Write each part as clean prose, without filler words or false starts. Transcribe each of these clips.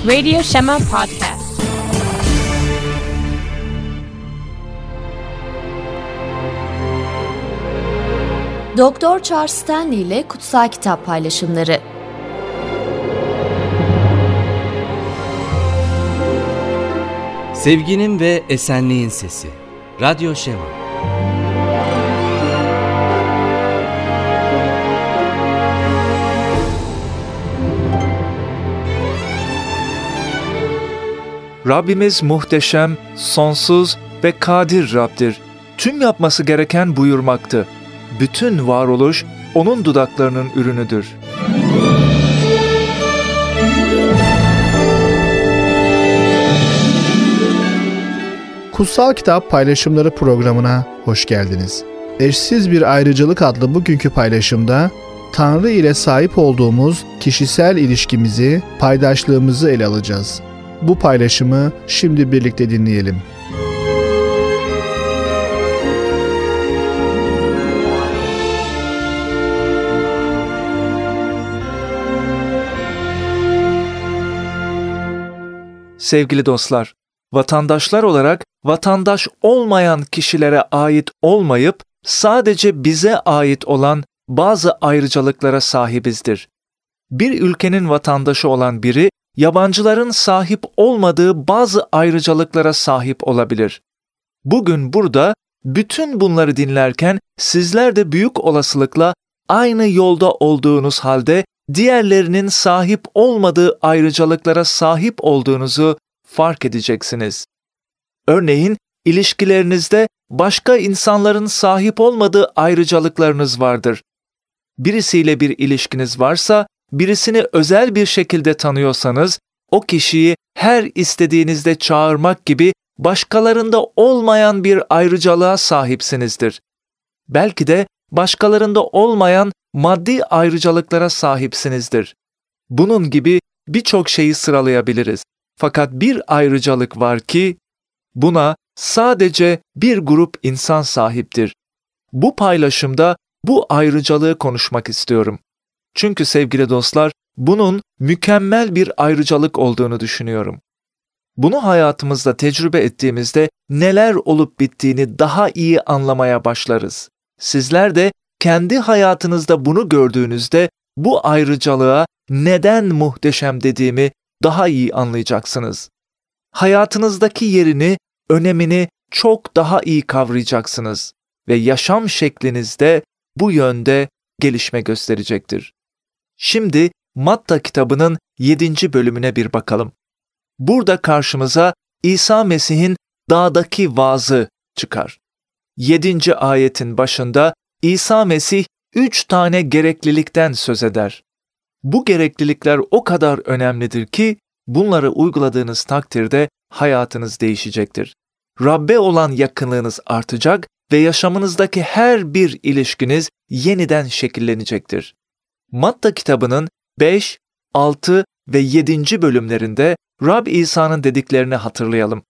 Radio Shema Podcast. Doktor Charles Stanley ile Kutsal Kitap Paylaşımları. Sevginin ve esenliğin sesi. Radio Shema. Rabbimiz muhteşem, sonsuz ve kadir Rab'dir. Tüm yapması gereken buyurmaktı. Bütün varoluş onun dudaklarının ürünüdür. Kutsal Kitap Paylaşımları programına hoş geldiniz. Eşsiz bir ayrıcalık adlı bugünkü paylaşımda Tanrı ile sahip olduğumuz kişisel ilişkimizi, paydaşlığımızı ele alacağız. Bu paylaşımı şimdi birlikte dinleyelim. Sevgili dostlar, vatandaşlar olarak vatandaş olmayan kişilere ait olmayıp sadece bize ait olan bazı ayrıcalıklara sahibizdir. Bir ülkenin vatandaşı olan biri, yabancıların sahip olmadığı bazı ayrıcalıklara sahip olabilir. Bugün burada bütün bunları dinlerken sizler de büyük olasılıkla aynı yolda olduğunuz halde diğerlerinin sahip olmadığı ayrıcalıklara sahip olduğunuzu fark edeceksiniz. Örneğin, ilişkilerinizde başka insanların sahip olmadığı ayrıcalıklarınız vardır. Birisiyle bir ilişkiniz varsa, birisini özel bir şekilde tanıyorsanız, o kişiyi her istediğinizde çağırmak gibi başkalarında olmayan bir ayrıcalığa sahipsinizdir. Belki de başkalarında olmayan maddi ayrıcalıklara sahipsinizdir. Bunun gibi birçok şeyi sıralayabiliriz. Fakat bir ayrıcalık var ki, buna sadece bir grup insan sahiptir. Bu paylaşımda bu ayrıcalığı konuşmak istiyorum. Çünkü sevgili dostlar, bunun mükemmel bir ayrıcalık olduğunu düşünüyorum. Bunu hayatımızda tecrübe ettiğimizde neler olup bittiğini daha iyi anlamaya başlarız. Sizler de kendi hayatınızda bunu gördüğünüzde bu ayrıcalığa neden muhteşem dediğimi daha iyi anlayacaksınız. Hayatınızdaki yerini, önemini çok daha iyi kavrayacaksınız ve yaşam şeklinizde bu yönde gelişme gösterecektir. Şimdi Matta kitabının 7. bölümüne bir bakalım. Burada karşımıza İsa Mesih'in dağdaki vaazı çıkar. 7. ayetin başında İsa Mesih 3 tane gereklilikten söz eder. Bu gereklilikler o kadar önemlidir ki bunları uyguladığınız takdirde hayatınız değişecektir. Rabbe olan yakınlığınız artacak ve yaşamınızdaki her bir ilişkiniz yeniden şekillenecektir. Matta kitabının 5, 6 ve 7. bölümlerinde Rab İsa'nın dediklerini hatırlayalım.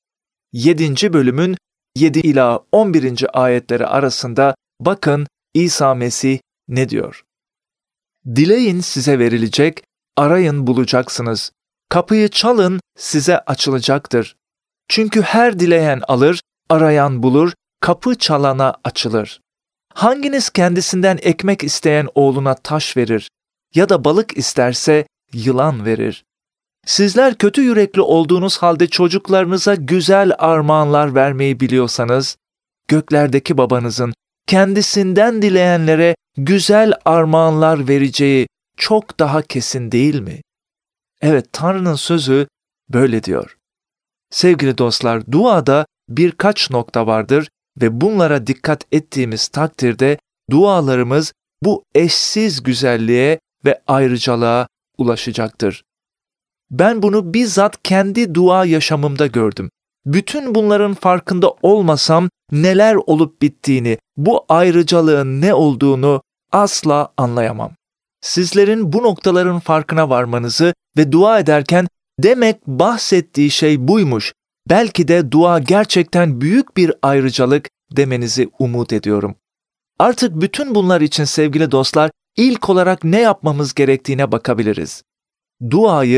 7. bölümün 7 ila 11. ayetleri arasında bakın İsa Mesih ne diyor? Dileyin size verilecek, arayın bulacaksınız. Kapıyı çalın size açılacaktır. Çünkü her dileyen alır, arayan bulur, kapı çalana açılır. Hanginiz kendisinden ekmek isteyen oğluna taş verir ya da balık isterse yılan verir? Sizler kötü yürekli olduğunuz halde çocuklarınıza güzel armağanlar vermeyi biliyorsanız, göklerdeki babanızın kendisinden dileyenlere güzel armağanlar vereceği çok daha kesin değil mi? Evet, Tanrı'nın sözü böyle diyor. Sevgili dostlar, duada birkaç nokta vardır ve bunlara dikkat ettiğimiz takdirde dualarımız bu eşsiz güzelliğe ve ayrıcalığa ulaşacaktır. Ben bunu bizzat kendi dua yaşamımda gördüm. Bütün bunların farkında olmasam neler olup bittiğini, bu ayrıcalığın ne olduğunu asla anlayamam. Sizlerin bu noktaların farkına varmanızı ve dua ederken demek bahsettiği şey buymuş, belki de dua gerçekten büyük bir ayrıcalık demenizi umut ediyorum. Artık bütün bunlar için sevgili dostlar, ilk olarak ne yapmamız gerektiğine bakabiliriz. Duayı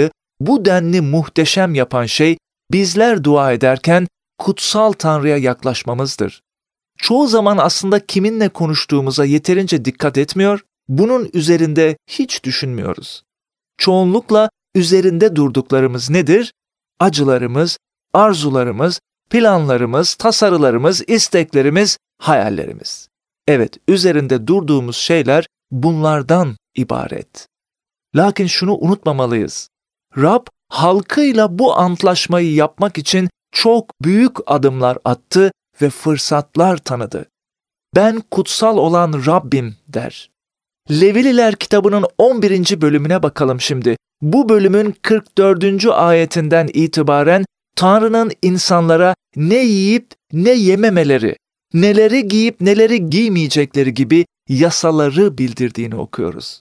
bu denli muhteşem yapan şey bizler dua ederken kutsal Tanrı'ya yaklaşmamızdır. Çoğu zaman aslında kiminle konuştuğumuza yeterince dikkat etmiyor, bunun üzerinde hiç düşünmüyoruz. Çoğunlukla üzerinde durduklarımız nedir? Acılarımız, arzularımız, planlarımız, tasarılarımız, isteklerimiz, hayallerimiz. Evet, üzerinde durduğumuz şeyler bunlardan ibaret. Lakin şunu unutmamalıyız. Rab, halkıyla bu antlaşmayı yapmak için çok büyük adımlar attı ve fırsatlar tanıdı. Ben kutsal olan Rabbim der. Levililer kitabının 11. bölümüne bakalım şimdi. Bu bölümün 44. ayetinden itibaren Tanrı'nın insanlara ne yiyip ne yememeleri, neleri giyip neleri giymeyecekleri gibi yasaları bildirdiğini okuyoruz.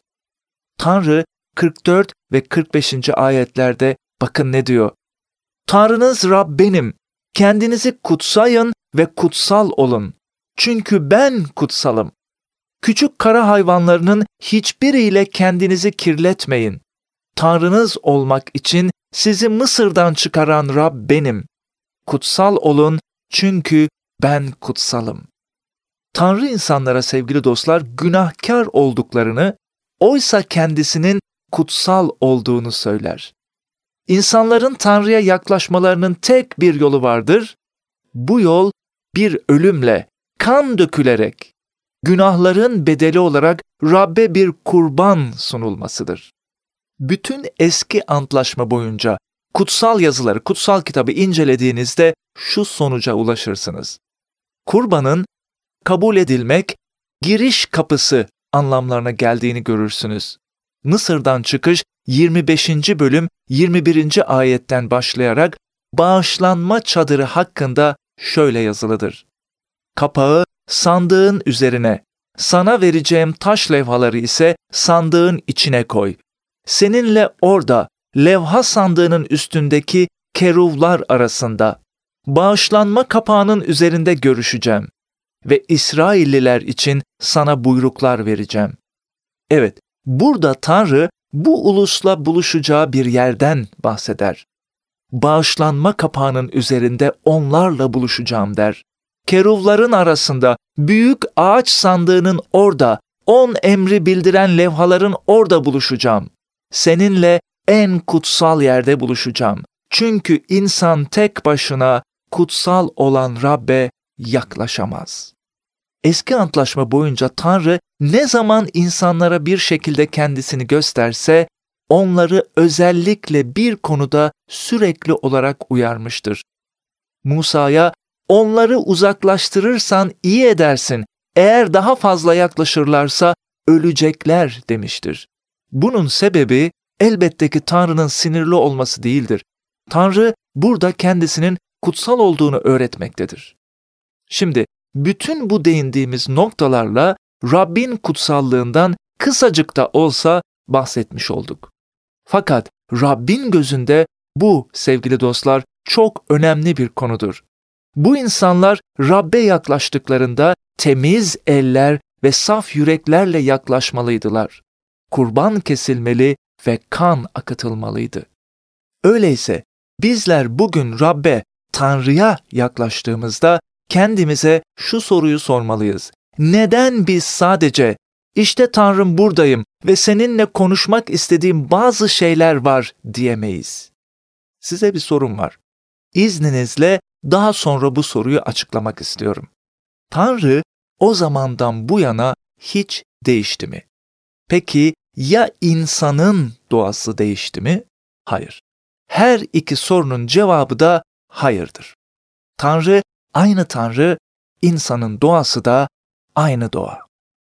Tanrı 44 ve 45. ayetlerde bakın ne diyor? Tanrınız Rab benim, kendinizi kutsayın ve kutsal olun. Çünkü ben kutsalım. Küçük kara hayvanlarının hiçbiriyle kendinizi kirletmeyin. Tanrınız olmak için sizi Mısır'dan çıkaran Rab benim. Kutsal olun çünkü ben kutsalım. Tanrı insanlara sevgili dostlar günahkar olduklarını, oysa kendisinin kutsal olduğunu söyler. İnsanların Tanrı'ya yaklaşmalarının tek bir yolu vardır. Bu yol bir ölümle, kan dökülerek, günahların bedeli olarak Rab'be bir kurban sunulmasıdır. Bütün eski antlaşma boyunca kutsal yazıları, kutsal kitabı incelediğinizde şu sonuca ulaşırsınız. Kurbanın kabul edilmek, giriş kapısı anlamlarına geldiğini görürsünüz. Mısır'dan çıkış 25. bölüm 21. ayetten başlayarak bağışlanma çadırı hakkında şöyle yazılıdır. Kapağı sandığın üzerine, sana vereceğim taş levhaları ise sandığın içine koy. Seninle orada, levha sandığının üstündeki keruvlar arasında, bağışlanma kapağının üzerinde görüşeceğim ve İsrailliler için sana buyruklar vereceğim. Evet, burada Tanrı bu ulusla buluşacağı bir yerden bahseder. Bağışlanma kapağının üzerinde onlarla buluşacağım der. Keruvların arasında, büyük ağaç sandığının orada, 10 emri bildiren levhaların orada buluşacağım. Seninle en kutsal yerde buluşacağım. Çünkü insan tek başına kutsal olan Rab'be yaklaşamaz. Eski antlaşma boyunca Tanrı ne zaman insanlara bir şekilde kendisini gösterse, onları özellikle bir konuda sürekli olarak uyarmıştır. Musa'ya, onları uzaklaştırırsan iyi edersin, eğer daha fazla yaklaşırlarsa ölecekler demiştir. Bunun sebebi elbette ki Tanrı'nın sinirli olması değildir. Tanrı burada kendisinin kutsal olduğunu öğretmektedir. Şimdi bütün bu değindiğimiz noktalarla Rabbin kutsallığından kısacık da olsa bahsetmiş olduk. Fakat Rabbin gözünde bu sevgili dostlar çok önemli bir konudur. Bu insanlar Rab'be yaklaştıklarında temiz eller ve saf yüreklerle yaklaşmalıydılar. Kurban kesilmeli ve kan akıtılmalıydı. Öyleyse bizler bugün Rab'be, Tanrı'ya yaklaştığımızda kendimize şu soruyu sormalıyız. Neden biz sadece "İşte Tanrım buradayım ve seninle konuşmak istediğim bazı şeyler var" diyemeyiz? Size bir sorum var. İzninizle daha sonra bu soruyu açıklamak istiyorum. Tanrı o zamandan bu yana hiç değişti mi? Peki ya insanın doğası değişti mi? Hayır. Her iki sorunun cevabı da hayırdır. Tanrı aynı Tanrı, insanın doğası da aynı doğa.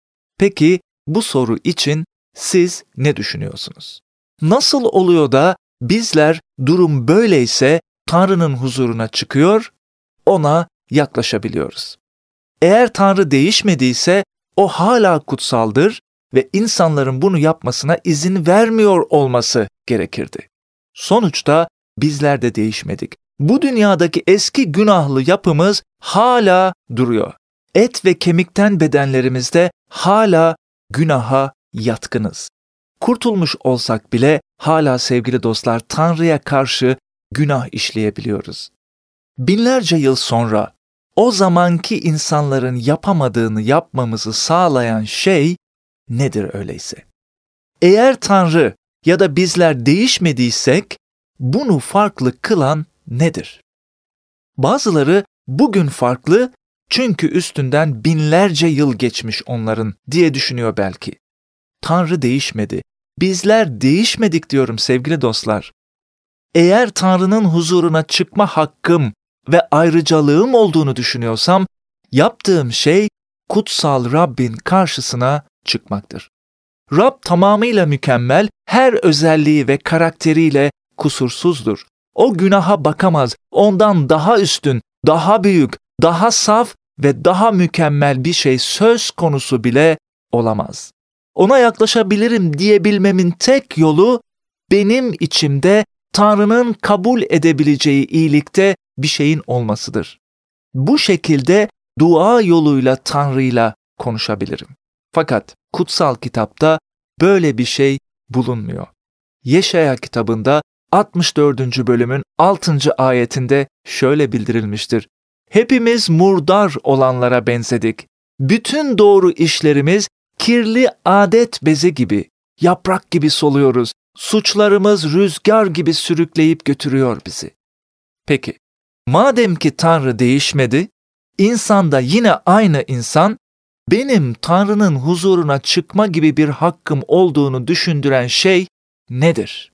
Peki bu soru için siz ne düşünüyorsunuz? Nasıl oluyor da bizler durum böyleyse Tanrı'nın huzuruna çıkıyor, ona yaklaşabiliyoruz? Eğer Tanrı değişmediyse o hala kutsaldır ve insanların bunu yapmasına izin vermiyor olması gerekirdi. Sonuçta bizler de değişmedik. Bu dünyadaki eski günahlı yapımız hala duruyor. Et ve kemikten bedenlerimizde hala günaha yatkınız. kurtulmuş olsak bile hala sevgili dostlar Tanrı'ya karşı günah işleyebiliyoruz. Binlerce yıl sonra o zamanki insanların yapamadığını yapmamızı sağlayan şey nedir öyleyse? Eğer Tanrı ya da bizler değişmediysek bunu farklı kılan nedir? Bazıları bugün farklı çünkü üstünden binlerce yıl geçmiş onların diye düşünüyor belki. Tanrı değişmedi. Bizler değişmedik diyorum sevgili dostlar. Eğer Tanrı'nın huzuruna çıkma hakkım ve ayrıcalığım olduğunu düşünüyorsam, yaptığım şey kutsal Rabbin karşısına çıkmaktır. Rab tamamıyla mükemmel, her özelliği ve karakteriyle kusursuzdur. O günaha bakamaz, ondan daha üstün, daha büyük, daha saf ve daha mükemmel bir şey söz konusu bile olamaz. Ona yaklaşabilirim diyebilmemin tek yolu benim içimde Tanrı'nın kabul edebileceği iyilikte bir şeyin olmasıdır. Bu şekilde dua yoluyla Tanrı'yla konuşabilirim. Fakat kutsal kitapta böyle bir şey bulunmuyor. Yeşaya kitabında 64. bölümün 6. ayetinde şöyle bildirilmiştir. Hepimiz murdar olanlara benzedik. Bütün doğru işlerimiz kirli adet bezi gibi, yaprak gibi soluyoruz. Suçlarımız rüzgar gibi sürükleyip götürüyor bizi. Peki, madem ki Tanrı değişmedi, insan da yine aynı insan, benim Tanrı'nın huzuruna çıkma gibi bir hakkım olduğunu düşündüren şey nedir?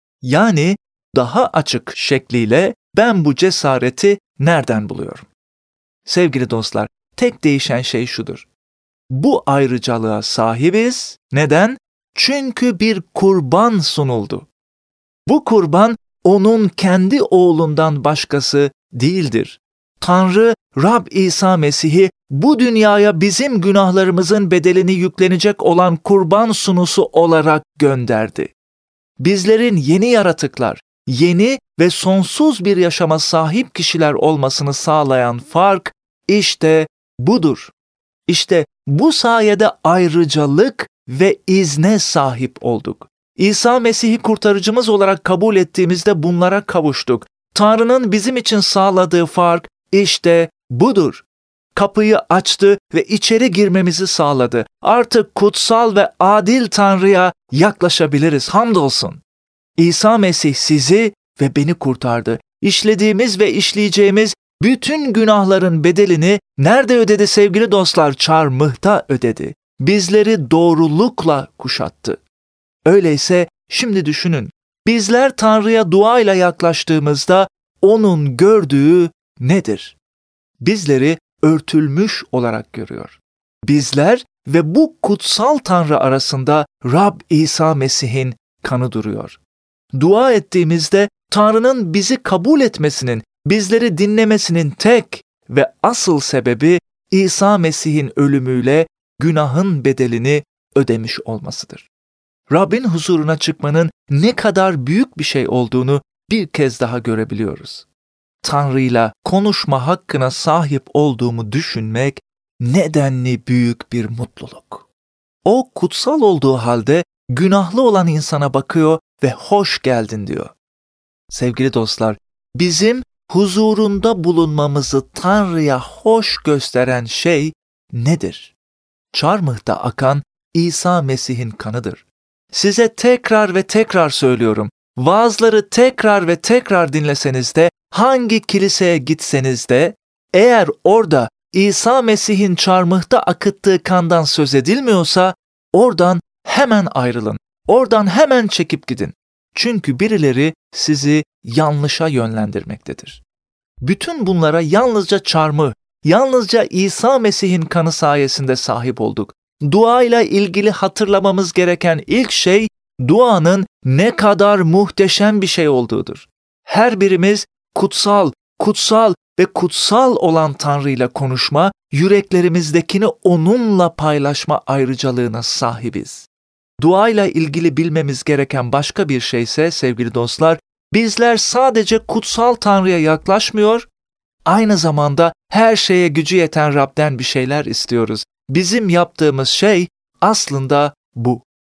Yani daha açık şekliyle ben bu cesareti nereden buluyorum? Sevgili dostlar, tek değişen şey şudur. Bu ayrıcalığa sahibiz. Neden? Çünkü bir kurban sunuldu. Bu kurban onun kendi oğlundan başkası değildir. Tanrı, Rab İsa Mesih'i bu dünyaya bizim günahlarımızın bedelini yüklenecek olan kurban sunusu olarak gönderdi. Bizlerin yeni yaratıklar, yeni ve sonsuz bir yaşama sahip kişiler olmasını sağlayan fark işte budur. İşte bu sayede ayrıcalık ve izne sahip olduk. İsa Mesih'i kurtarıcımız olarak kabul ettiğimizde bunlara kavuştuk. Tanrı'nın bizim için sağladığı fark işte budur. Kapıyı açtı ve içeri girmemizi sağladı. Artık kutsal ve adil Tanrı'ya yaklaşabiliriz. Hamdolsun. İsa Mesih sizi ve beni kurtardı. İşlediğimiz ve işleyeceğimiz bütün günahların bedelini nerede ödedi sevgili dostlar? Çarmıhta ödedi. Bizleri doğrulukla kuşattı. Öyleyse şimdi düşünün. Bizler Tanrı'ya duayla yaklaştığımızda onun gördüğü nedir? Bizleri örtülmüş olarak görüyor. Bizler ve bu kutsal Tanrı arasında Rab İsa Mesih'in kanı duruyor. Dua ettiğimizde Tanrı'nın bizi kabul etmesinin, bizleri dinlemesinin tek ve asıl sebebi İsa Mesih'in ölümüyle günahın bedelini ödemiş olmasıdır. Rabbin huzuruna çıkmanın ne kadar büyük bir şey olduğunu bir kez daha görebiliyoruz. Tanrı'yla konuşma hakkına sahip olduğumu düşünmek nedenli büyük bir mutluluk. O kutsal olduğu halde günahlı olan insana bakıyor ve hoş geldin diyor. Sevgili dostlar, bizim huzurunda bulunmamızı Tanrı'ya hoş gösteren şey nedir? Çarmıhta akan İsa Mesih'in kanıdır. Size tekrar ve tekrar söylüyorum, vaazları tekrar ve tekrar dinleseniz de, hangi kiliseye gitseniz de, eğer orada İsa Mesih'in çarmıhta akıttığı kandan söz edilmiyorsa, oradan hemen ayrılın, oradan hemen çekip gidin. Çünkü birileri sizi yanlışa yönlendirmektedir. Bütün bunlara yalnızca çarmıh, yalnızca İsa Mesih'in kanı sayesinde sahip olduk. Duayla ilgili hatırlamamız gereken ilk şey, duanın ne kadar muhteşem bir şey olduğudur. Her birimiz kutsal, kutsal ve kutsal olan Tanrı ile konuşma, yüreklerimizdekini onunla paylaşma ayrıcalığına sahibiz. Duayla ilgili bilmemiz gereken başka bir şey ise sevgili dostlar, bizler sadece kutsal Tanrı'ya yaklaşmıyor, aynı zamanda her şeye gücü yeten Rab'den bir şeyler istiyoruz. Bizim yaptığımız şey aslında bu.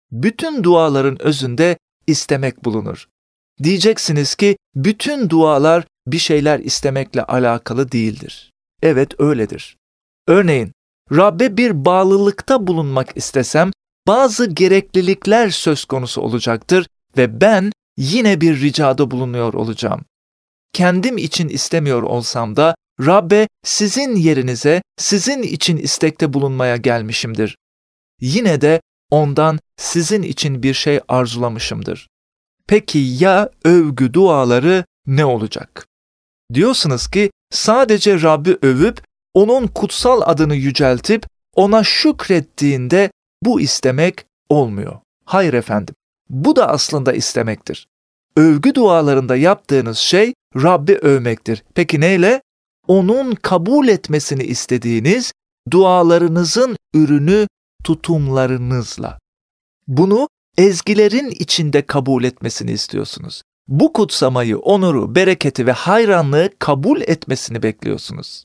Bütün duaların özünde istemek bulunur. Diyeceksiniz ki bütün dualar bir şeyler istemekle alakalı değildir. Evet, öyledir. Örneğin, Rabbe bir bağlılıkta bulunmak istesem bazı gereklilikler söz konusu olacaktır ve ben yine bir ricada bulunuyor olacağım. Kendim için istemiyor olsam da Rabbe sizin yerinize, sizin için istekte bulunmaya gelmişimdir. Yine de ondan sizin için bir şey arzulamışımdır. Peki ya övgü duaları ne olacak? Diyorsunuz ki sadece Rabbi övüp onun kutsal adını yüceltip ona şükrettiğinde bu istemek olmuyor. Hayır efendim, bu da aslında istemektir. Övgü dualarında yaptığınız şey Rabbi övmektir. Peki neyle? Onun kabul etmesini istediğiniz dualarınızın ürünü tutumlarınızla. Bunu ezgilerin içinde kabul etmesini istiyorsunuz. Bu kutsamayı, onuru, bereketi ve hayranlığı kabul etmesini bekliyorsunuz.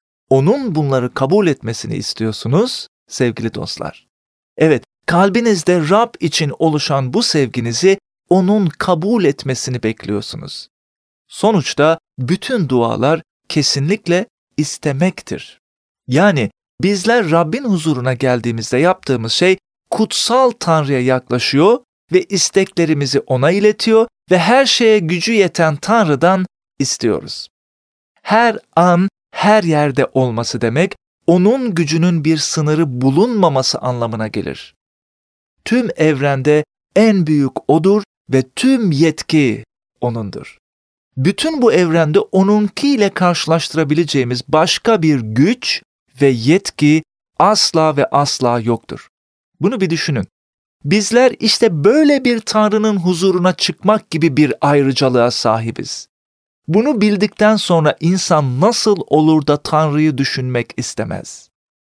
Onun bunları kabul etmesini istiyorsunuz sevgili dostlar. Evet, kalbinizde Rab için oluşan bu sevginizi onun kabul etmesini bekliyorsunuz. Sonuçta bütün dualar kesinlikle istemektir. Yani bizler Rabbin huzuruna geldiğimizde yaptığımız şey kutsal Tanrı'ya yaklaşıyor ve isteklerimizi ona iletiyor ve her şeye gücü yeten Tanrı'dan istiyoruz. Her an, her yerde olması demek, onun gücünün bir sınırı bulunmaması anlamına gelir. Tüm evrende en büyük O'dur ve tüm yetki O'nundur. Bütün bu evrende O'nunkiyle karşılaştırabileceğimiz başka bir güç ve yetki asla ve asla yoktur. Bunu bir düşünün. Bizler işte böyle bir Tanrı'nın huzuruna çıkmak gibi bir ayrıcalığa sahibiz. Bunu bildikten sonra insan nasıl olur da Tanrı'yı düşünmek istemez?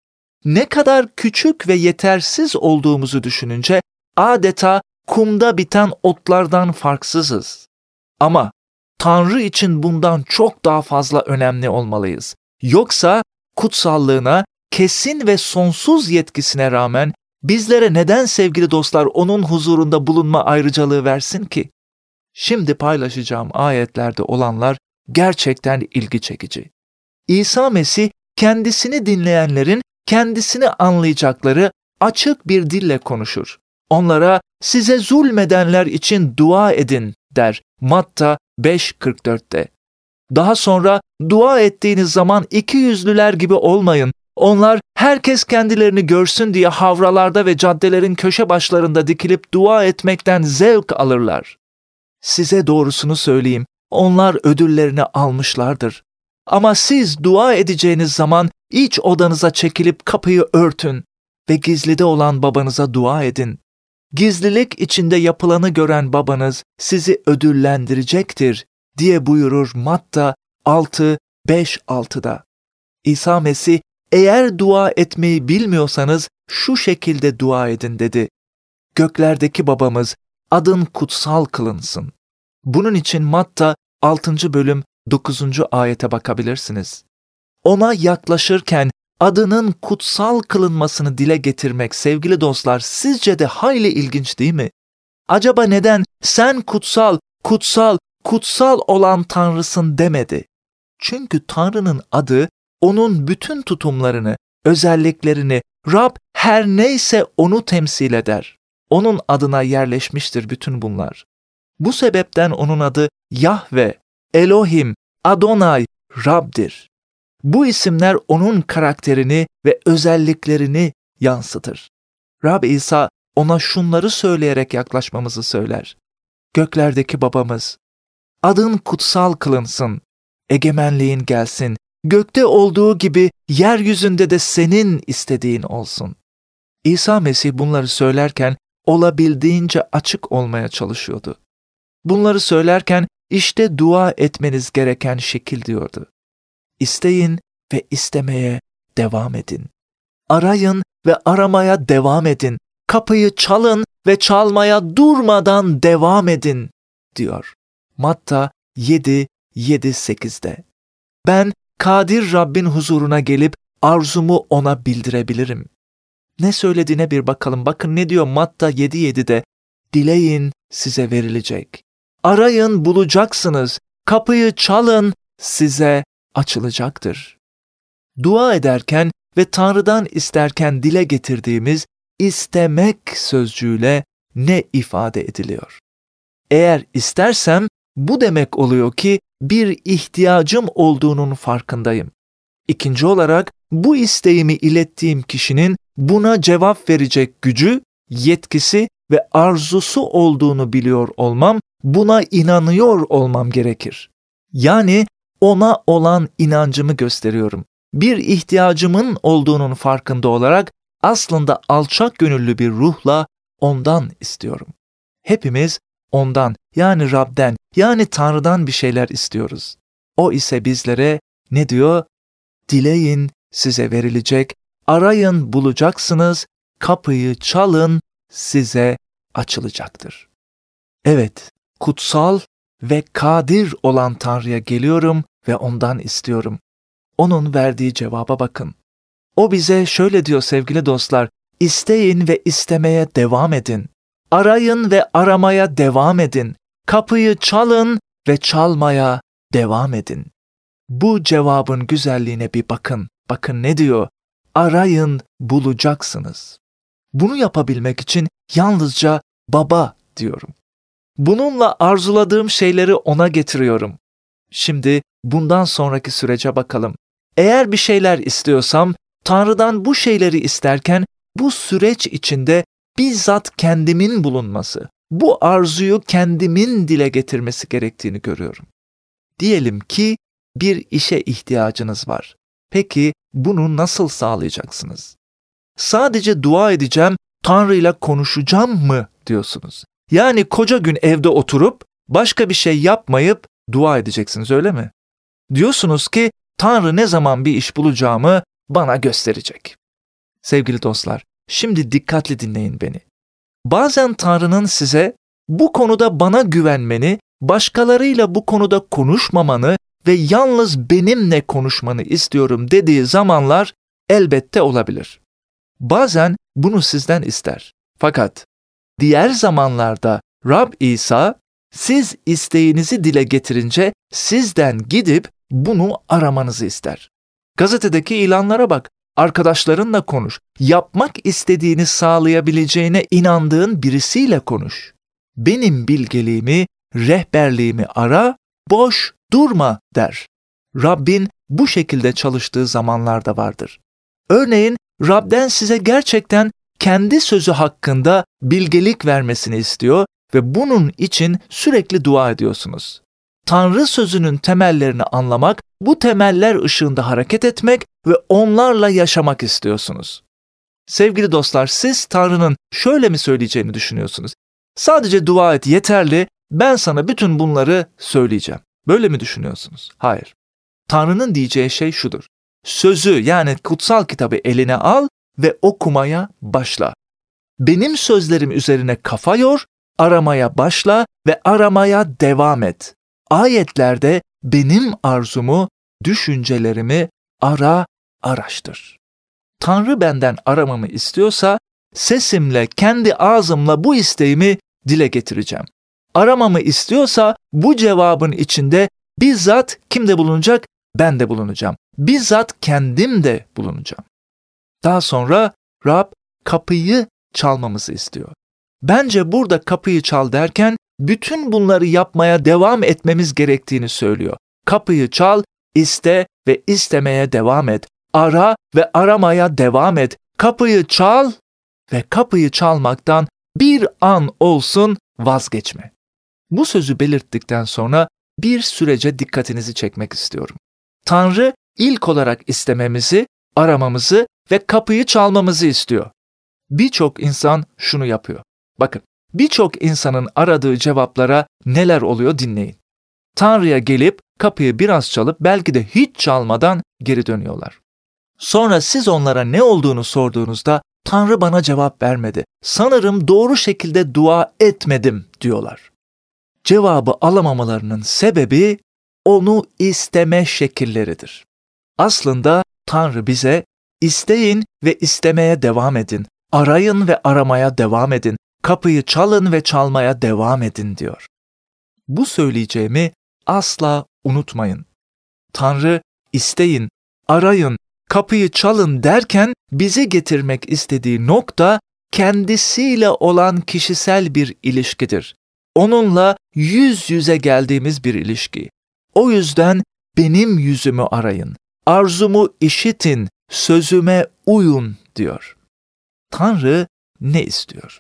Ne kadar küçük ve yetersiz olduğumuzu düşününce adeta kumda biten otlardan farksızız. Ama Tanrı için bundan çok daha fazla önemli olmalıyız. Yoksa kutsallığına, kesin ve sonsuz yetkisine rağmen bizlere neden sevgili dostlar onun huzurunda bulunma ayrıcalığı versin ki? Şimdi paylaşacağım ayetlerde olanlar gerçekten ilgi çekici. İsa Mesih kendisini dinleyenlerin kendisini anlayacakları açık bir dille konuşur. Onlara size zulmedenler için dua edin der Matta 5:44'te. Daha sonra dua ettiğiniz zaman ikiyüzlüler gibi olmayın. Onlar herkes kendilerini görsün diye havralarda ve caddelerin köşe başlarında dikilip dua etmekten zevk alırlar. Size doğrusunu söyleyeyim, onlar ödüllerini almışlardır. Ama siz dua edeceğiniz zaman iç odanıza çekilip kapıyı örtün ve gizlide olan babanıza dua edin. Gizlilik içinde yapılanı gören babanız sizi ödüllendirecektir diye buyurur Matta 6:5-6'da. İsa Mesih, eğer dua etmeyi bilmiyorsanız şu şekilde dua edin dedi. Göklerdeki babamız, adın kutsal kılınsın. Bunun için Matta 6. bölüm 9. ayete bakabilirsiniz. Ona yaklaşırken adının kutsal kılınmasını dile getirmek sevgili dostlar sizce de hayli ilginç değil mi? Acaba neden sen kutsal, kutsal, kutsal olan Tanrısın demedi? Çünkü Tanrı'nın adı onun bütün tutumlarını, özelliklerini, Rab her neyse onu temsil eder. Onun adına yerleşmiştir bütün bunlar. Bu sebepten onun adı Yahve, Elohim, Adonai, Rab'dir. Bu isimler onun karakterini ve özelliklerini yansıtır. Rab İsa ona şunları söyleyerek yaklaşmamızı söyler. Göklerdeki babamız, adın kutsal kılınsın, egemenliğin gelsin, gökte olduğu gibi yeryüzünde de senin istediğin olsun. İsa Mesih bunları söylerken olabildiğince açık olmaya çalışıyordu. Bunları söylerken işte dua etmeniz gereken şekil diyordu. İsteyin ve istemeye devam edin. Arayın ve aramaya devam edin. Kapıyı çalın ve çalmaya durmadan devam edin diyor. Matta 7:8'de. Ben kadir Rabbin huzuruna gelip arzumu ona bildirebilirim. Ne söylediğine bir bakalım. Bakın ne diyor Matta 7:7'de? Dileyin, size verilecek. Arayın, bulacaksınız. Kapıyı çalın, size açılacaktır. Dua ederken ve Tanrı'dan isterken dile getirdiğimiz istemek sözcüğüyle ne ifade ediliyor? Eğer istersem bu demek oluyor ki bir ihtiyacım olduğunun farkındayım. İkinci olarak bu isteğimi ilettiğim kişinin buna cevap verecek gücü, yetkisi ve arzusu olduğunu biliyor olmam, buna inanıyor olmam gerekir. Yani ona olan inancımı gösteriyorum. Bir ihtiyacımın olduğunun farkında olarak aslında alçak gönüllü bir ruhla ondan istiyorum. Hepimiz ondan, yani Rab'den, yani Tanrı'dan bir şeyler istiyoruz. O ise bizlere ne diyor? Dileyin, size verilecek, arayın, bulacaksınız, kapıyı çalın, size açılacaktır. Evet, kutsal ve kadir olan Tanrı'ya geliyorum ve ondan istiyorum. Onun verdiği cevaba bakın. O bize şöyle diyor sevgili dostlar, isteyin ve istemeye devam edin. Arayın ve aramaya devam edin. Kapıyı çalın ve çalmaya devam edin. Bu cevabın güzelliğine bir bakın. Bakın ne diyor? Arayın, bulacaksınız. Bunu yapabilmek için yalnızca Baba diyorum. Bununla arzuladığım şeyleri ona getiriyorum. Şimdi bundan sonraki sürece bakalım. Eğer bir şeyler istiyorsam, Tanrı'dan bu şeyleri isterken bu süreç içinde bizzat kendimin bulunması, bu arzuyu kendimin dile getirmesi gerektiğini görüyorum. Diyelim ki bir işe ihtiyacınız var. Peki bunu nasıl sağlayacaksınız? Sadece dua edeceğim, Tanrı'yla konuşacağım mı diyorsunuz? Yani koca gün evde oturup başka bir şey yapmayıp dua edeceksiniz, öyle mi? Diyorsunuz ki Tanrı ne zaman bir iş bulacağımı bana gösterecek. Sevgili dostlar, şimdi dikkatli dinleyin beni. Bazen Tanrı'nın size bu konuda bana güvenmeni, başkalarıyla bu konuda konuşmamanı ve yalnız benimle konuşmanı istiyorum dediği zamanlar elbette olabilir. Bazen bunu sizden ister. Fakat diğer zamanlarda Rab İsa, siz isteğinizi dile getirince sizden gidip bunu aramanızı ister. Gazetedeki ilanlara bak, arkadaşlarınla konuş, yapmak istediğini sağlayabileceğine inandığın birisiyle konuş. Benim bilgeliğimi, rehberliğimi ara, boş durma der. Rabbin bu şekilde çalıştığı zamanlar da vardır. Örneğin Rab'den size gerçekten kendi sözü hakkında bilgelik vermesini istiyor ve bunun için sürekli dua ediyorsunuz. Tanrı sözünün temellerini anlamak, bu temeller ışığında hareket etmek ve onlarla yaşamak istiyorsunuz. Sevgili dostlar, siz Tanrı'nın şöyle mi söyleyeceğini düşünüyorsunuz? Sadece dua et yeterli, ben sana bütün bunları söyleyeceğim. Böyle mi düşünüyorsunuz? Hayır. Tanrı'nın diyeceği şey şudur. Sözü, yani kutsal kitabı eline al ve okumaya başla. Benim sözlerim üzerine kafa yor, aramaya başla ve aramaya devam et. Ayetlerde benim arzumu, düşüncelerimi araştır. Tanrı benden aramamı istiyorsa, sesimle, kendi ağzımla bu isteğimi dile getireceğim. Aramamı istiyorsa bu cevabın içinde bizzat kimde bulunacak? Ben de bulunacağım. Bizzat kendim de bulunacağım. Daha sonra Rab kapıyı çalmamızı istiyor. Bence burada kapıyı çal derken bütün bunları yapmaya devam etmemiz gerektiğini söylüyor. Kapıyı çal, iste ve istemeye devam et. Ara ve aramaya devam et. Kapıyı çal ve kapıyı çalmaktan bir an olsun vazgeçme. Bu sözü belirttikten sonra bir sürece dikkatinizi çekmek istiyorum. Tanrı ilk olarak istememizi, aramamızı ve kapıyı çalmamızı istiyor. Birçok insan şunu yapıyor. Bakın, birçok insanın aradığı cevaplara neler oluyor dinleyin. Tanrı'ya gelip kapıyı biraz çalıp belki de hiç çalmadan geri dönüyorlar. Sonra siz onlara ne olduğunu sorduğunuzda Tanrı bana cevap vermedi. Sanırım doğru şekilde dua etmedim diyorlar. Cevabı alamamalarının sebebi onu isteme şekilleridir. Aslında Tanrı bize İsteyin ve istemeye devam edin. Arayın ve aramaya devam edin. Kapıyı çalın ve çalmaya devam edin diyor. Bu söyleyeceğimi asla unutmayın. Tanrı isteyin, arayın, kapıyı çalın derken bizi getirmek istediği nokta kendisiyle olan kişisel bir ilişkidir. Onunla yüz yüze geldiğimiz bir ilişki. O yüzden benim yüzümü arayın, arzumu işitin, sözüme uyun diyor. Tanrı ne istiyor?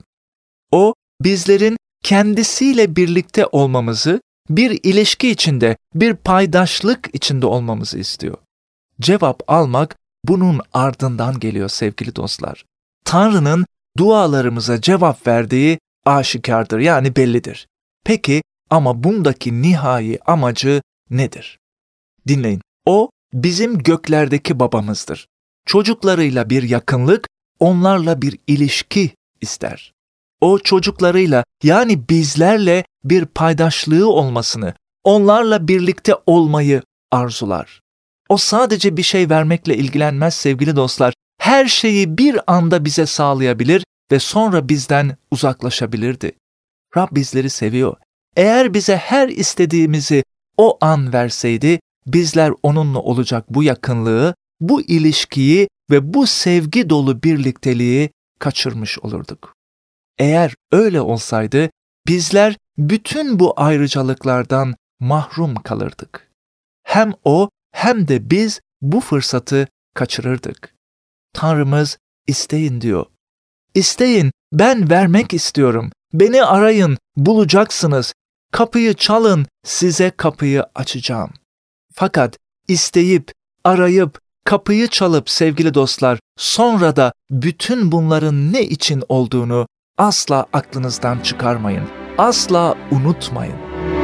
O bizlerin kendisiyle birlikte olmamızı, bir ilişki içinde, bir paydaşlık içinde olmamızı istiyor. Cevap almak bunun ardından geliyor sevgili dostlar. Tanrı'nın dualarımıza cevap verdiği aşikardır, yani bellidir. Peki ama bundaki nihai amacı nedir? Dinleyin. O bizim göklerdeki babamızdır. Çocuklarıyla bir yakınlık, onlarla bir ilişki ister. O çocuklarıyla, yani bizlerle bir paydaşlığı olmasını, onlarla birlikte olmayı arzular. O sadece bir şey vermekle ilgilenmez sevgili dostlar. Her şeyi bir anda bize sağlayabilir ve sonra bizden uzaklaşabilirdi. Rab bizleri seviyor. Eğer bize her istediğimizi o an verseydi, bizler onunla olacak bu yakınlığı, bu ilişkiyi ve bu sevgi dolu birlikteliği kaçırmış olurduk. Eğer öyle olsaydı, bizler bütün bu ayrıcalıklardan mahrum kalırdık. Hem o hem de biz bu fırsatı kaçırırdık. Tanrımız isteyin diyor. İsteyin, ben vermek istiyorum. Beni arayın, bulacaksınız. Kapıyı çalın, size kapıyı açacağım. Fakat isteyip, arayıp, kapıyı çalıp sevgili dostlar, sonra da bütün bunların ne için olduğunu asla aklınızdan çıkarmayın. Asla unutmayın.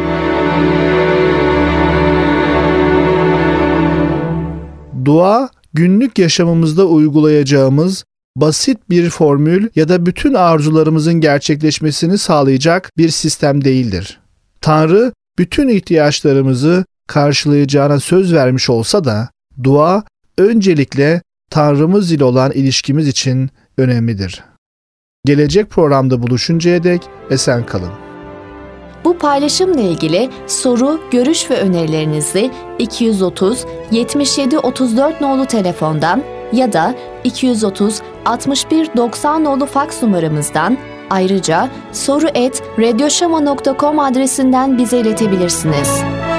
Dua, günlük yaşamımızda uygulayacağımız basit bir formül ya da bütün arzularımızın gerçekleşmesini sağlayacak bir sistem değildir. Tanrı bütün ihtiyaçlarımızı karşılayacağına söz vermiş olsa da dua öncelikle Tanrımız ile olan ilişkimiz için önemlidir. Gelecek programda buluşuncaya dek esen kalın. Bu paylaşımla ilgili soru, görüş ve önerilerinizi 230 77 34 nolu telefondan ya da 230 61 90 nolu faks numaramızdan, ayrıca soru@radyoşama.com adresinden bize iletebilirsiniz.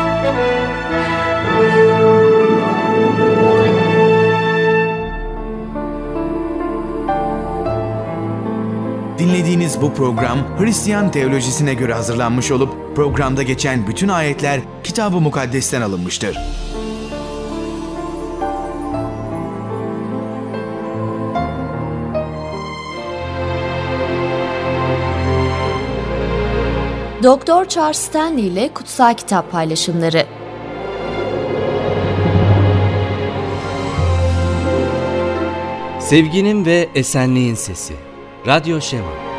Dinlediğiniz bu program Hristiyan teolojisine göre hazırlanmış olup programda geçen bütün ayetler Kitab-ı Mukaddes'ten alınmıştır. Doktor Charles Stanley ile Kutsal Kitap Paylaşımları. Sevginin ve esenliğin sesi. Radyo Şema.